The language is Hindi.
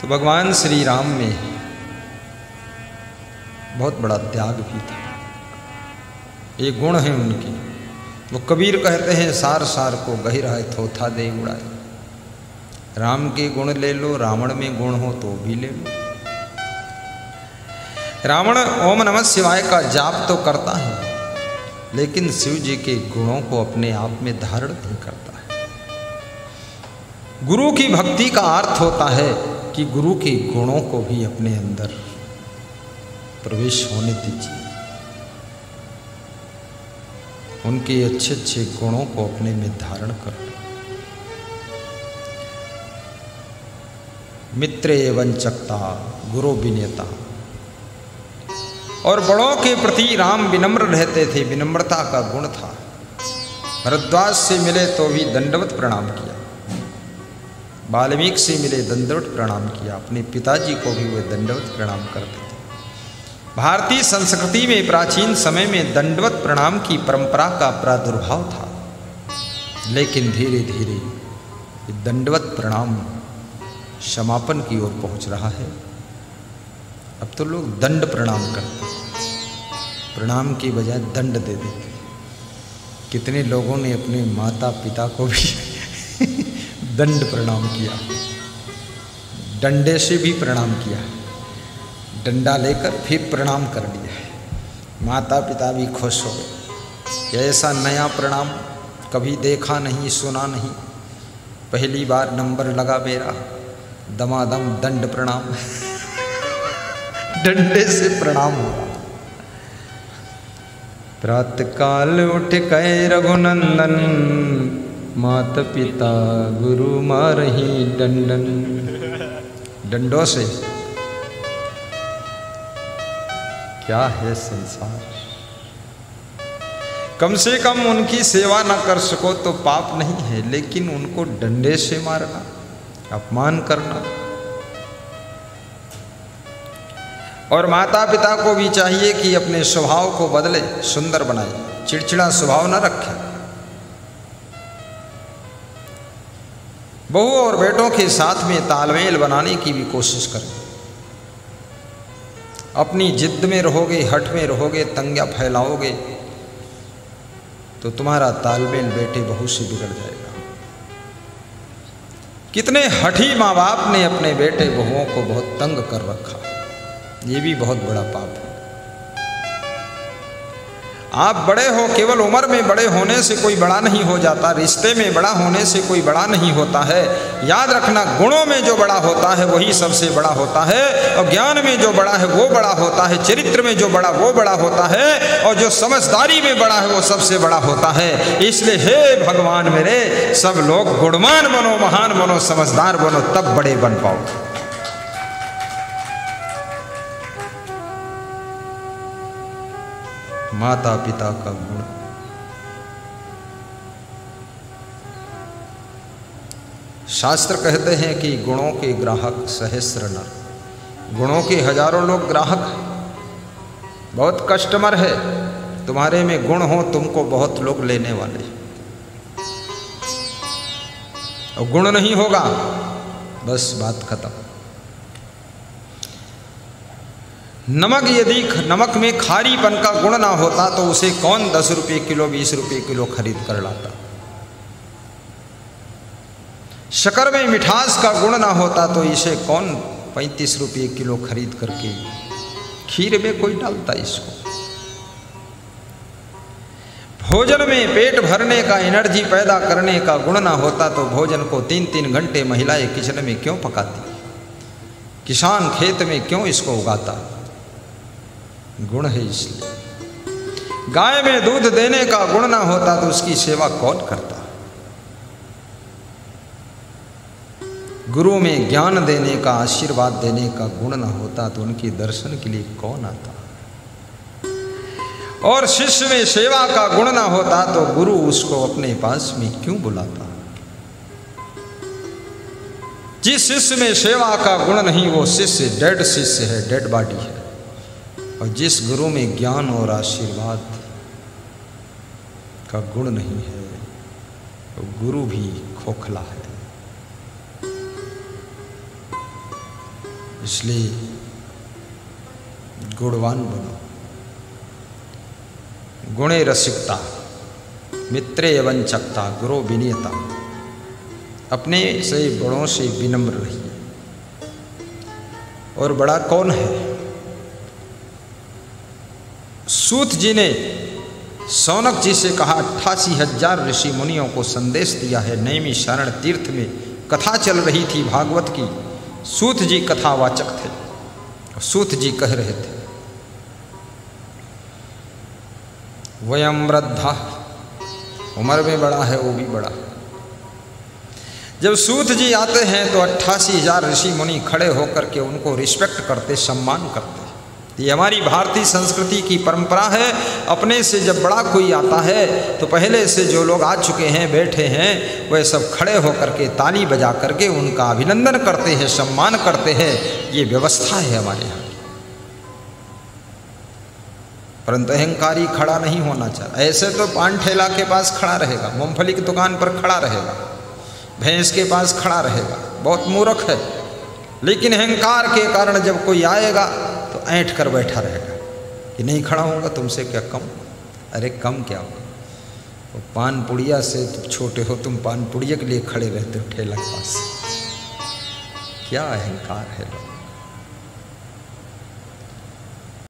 तो भगवान श्री राम में बहुत बड़ा त्याग भी था। ये गुण है उनके। वो कबीर कहते हैं सार सार को गहिरा है थोथा दे उड़ाए। राम के गुण ले लो, रावण में गुण हो तो भी ले लो। रावण ओम नमः शिवाय का जाप तो करता है, लेकिन शिव जी के गुणों को अपने आप में धारण नहीं करता है। गुरु की भक्ति का अर्थ होता है कि गुरु के गुणों को भी अपने अंदर प्रवेश होने दीजिए, उनके अच्छे अच्छे गुणों को अपने में धारण कर लो। मित्र एवं चक्ता गुरु विनेता। और बड़ों के प्रति राम विनम्र रहते थे, विनम्रता का गुण था। भरद्वाज से मिले तो भी दंडवत प्रणाम किया, वाल्मीकि से मिले दंडवत प्रणाम किया, अपने पिताजी को भी वे दंडवत प्रणाम करते थे। भारतीय संस्कृति में प्राचीन समय में दंडवत प्रणाम की परंपरा का प्रादुर्भाव था, लेकिन धीरे धीरे दंडवत प्रणाम समापन की ओर पहुंच रहा है। अब तो लोग दंड प्रणाम करते, प्रणाम की बजाय दंड दे देते। कितने लोगों ने अपने माता पिता को भी दंड प्रणाम किया, डंडे से भी प्रणाम किया, डंडा लेकर फिर प्रणाम कर लिया है। माता पिता भी खुश हो गए कि ऐसा नया प्रणाम कभी देखा नहीं, सुना नहीं, पहली बार नंबर लगा मेरा, दमादम दंड प्रणाम डंडे से प्रणाम हुआ। प्रातःकाल उठ गए रघुनंदन, माता पिता गुरु मारही दंडन। डंडों से क्या है संसार। कम से कम उनकी सेवा न कर सको तो पाप नहीं है, लेकिन उनको डंडे से मारना, अपमान करना। और माता पिता को भी चाहिए कि अपने स्वभाव को बदले, सुंदर बनाए, चिड़चिड़ा स्वभाव न रखे। बहू और बेटों के साथ में तालमेल बनाने की भी कोशिश करें। अपनी जिद में रहोगे, हठ में रहोगे, तंगा फैलाओगे तो तुम्हारा तालमेल बेटे बहू से बिगड़ जाएगा। कितने हठी माँ बाप ने अपने बेटे बहुओं को बहुत तंग कर रखा, ये भी बहुत बड़ा पाप है। आप बड़े हो, केवल उम्र में बड़े होने से कोई बड़ा नहीं हो जाता, रिश्ते में बड़ा होने से कोई बड़ा नहीं होता है। याद रखना, गुणों में जो बड़ा होता है वही सबसे बड़ा होता है, और ज्ञान में जो बड़ा है वो बड़ा होता है, चरित्र में जो बड़ा वो बड़ा होता है, और जो समझदारी में बड़ा है वो सबसे बड़ा होता है। इसलिए हे भगवान मेरे, सब लोग गुणवान बनो, महान बनो, समझदार बनो, तब बड़े बन पाओ। माता पिता का गुण। शास्त्र कहते हैं कि गुणों के ग्राहक सहस्र नर। गुणों के हजारों लोग ग्राहक, बहुत कस्टमर है। तुम्हारे में गुण हो, तुमको बहुत लोग लेने वाले, और गुण नहीं होगा बस बात खत्म। नमक यदि नमक में खारीपन का गुण ना होता तो उसे कौन 10 रुपये किलो 20 रुपये किलो खरीद कर लाता। शक्कर में मिठास का गुण ना होता तो इसे कौन 35 रुपये किलो खरीद करके खीर में कोई डालता इसको। भोजन में पेट भरने का, एनर्जी पैदा करने का गुण ना होता तो भोजन को 3-3 घंटे महिलाएं किचन में क्यों पकाती, किसान खेत में क्यों इसको उगाता। गुण है इसलिए। गाय में दूध देने का गुण ना होता तो उसकी सेवा कौन करता। गुरु में ज्ञान देने का, आशीर्वाद देने का गुण ना होता तो उनके दर्शन के लिए कौन आता। और शिष्य में सेवा का गुण ना होता तो गुरु उसको अपने पास में क्यों बुलाता। जिस शिष्य में सेवा का गुण नहीं वो शिष्य डेड शिष्य है, डेड बॉडी है। और जिस गुरु में ज्ञान और आशीर्वाद का गुण नहीं है तो गुरु भी खोखला है। इसलिए गुणवान बनो। गुणे रसिकता, मित्रे वंचकता, गुरु विनीयता। अपने से बड़ों से विनम्र रहिए। और बड़ा कौन है? सूत जी ने सौनक जी से कहा 88,000 ऋषि मुनियों को संदेश दिया है। नैमी शरण तीर्थ में कथा चल रही थी भागवत की। सूत जी कथावाचक थे। सूत जी कह रहे थे वयम वृद्धा, उम्र में बड़ा है वो भी बड़ा। जब सूत जी आते हैं तो 88,000 ऋषि मुनि खड़े होकर के उनको रिस्पेक्ट करते, सम्मान करते। ये हमारी भारतीय संस्कृति की परंपरा है। अपने से जब बड़ा कोई आता है तो पहले से जो लोग आ चुके हैं, बैठे हैं, वह सब खड़े होकर के ताली बजा करके उनका अभिनंदन करते हैं, सम्मान करते हैं। ये व्यवस्था है हमारे यहाँ। परंतु अहंकारी खड़ा नहीं होना चाहिए। ऐसे तो पान ठेला के पास खड़ा रहेगा, मूंगफली की दुकान पर खड़ा रहेगा, भैंस के पास खड़ा रहेगा, बहुत मूर्ख है। लेकिन अहंकार के कारण जब कोई आएगा तो ऐंठ कर बैठा रहेगा कि नहीं खड़ा होगा, तुमसे क्या कम? अरे कम क्या होगा? वो पान पुड़िया से तुम छोटे हो, तुम पान पुड़िया के लिए खड़े रहते हो ठेला के पास। क्या अहंकार है लोग।